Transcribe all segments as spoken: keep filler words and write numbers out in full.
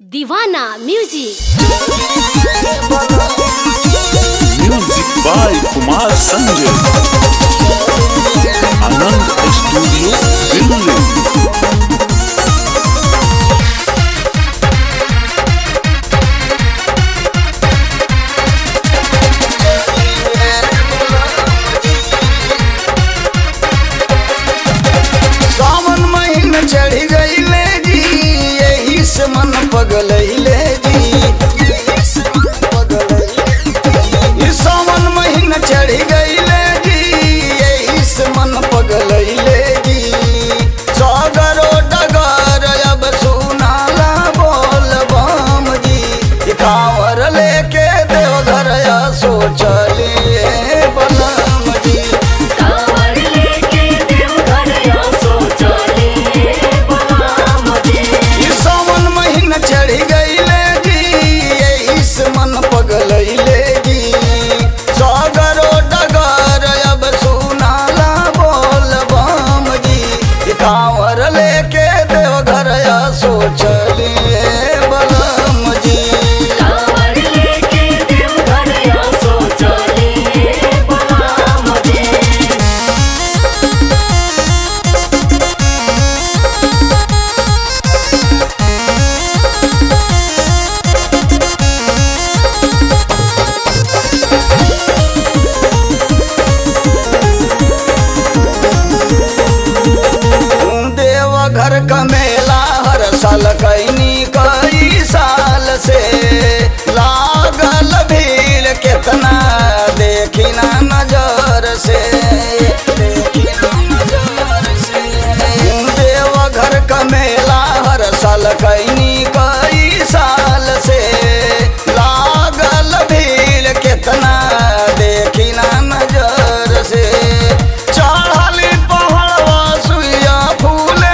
दीवाना music music by Kumar Sanjay, Anand studio Delhi. सावन महीना चढ़ी गईले जी, यही से मन पगलैले जी। इस सावन महीना चढ़ी गईले जी, यही से मन पगलैले जी। सागरो डगर अब सुनाला बोल बम जी, कांवर लेके देवघर सोचलिए बलम जी। चढ़ी गईले जी, यही से मन पगलैले जी। सागरो डगर अब सुनाला बोल बम जी, कांवर लेके देवघर सोचलिए बलम जी। कांवर लेके देवघर सोचलिए बलम जी। घर का मेला हर साल कैनी कई साल से लागल भीड़ कितना देखी ना नजर से, देखी ना नजर से। देवघर का मेला हर साल कैनी कई साल से लागल भीड़ कितना देखी ना नजर से। चढ़ली पहाड़वा सुइया फूले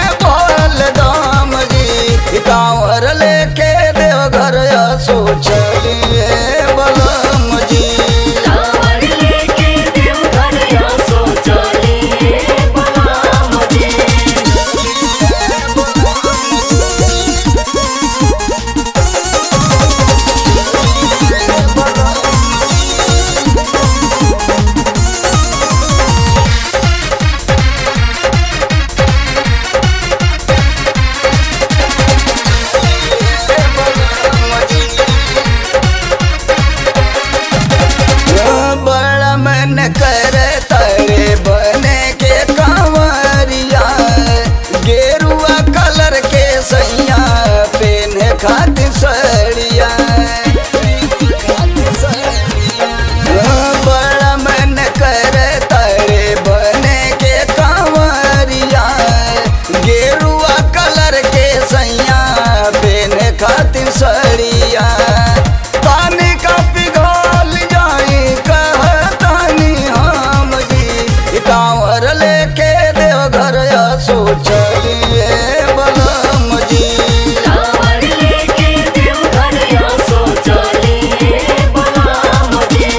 कांवर लेके देवघर सोचलिए बलम जी। कांवर लेके देवघर सोचलिए बलम जी। कर तरे बने के कांवरिया, गेरुआ कलर के सैया पेने खातिर सड़िया। बड़ा मन कर तरे बने के कांवरिया, गेरुआ कलर के सैया पेने खातिर सड़िया। पानी का पिघल जाई कांवर लेके देवघर सोचलिए बलम जी। कांवर लेके देवघर सोचलिए बलम जी।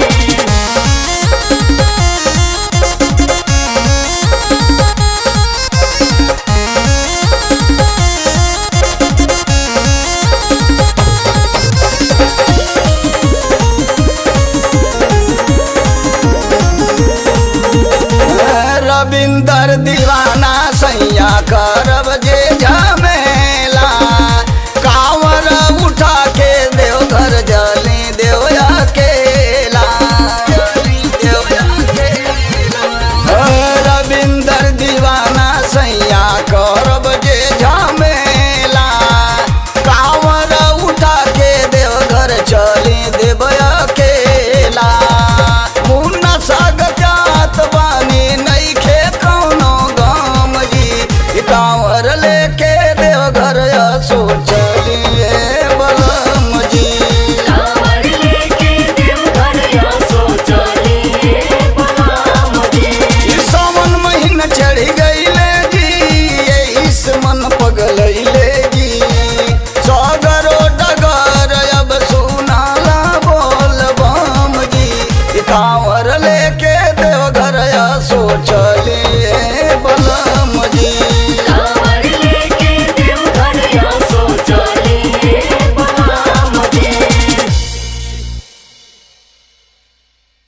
रविंदर दी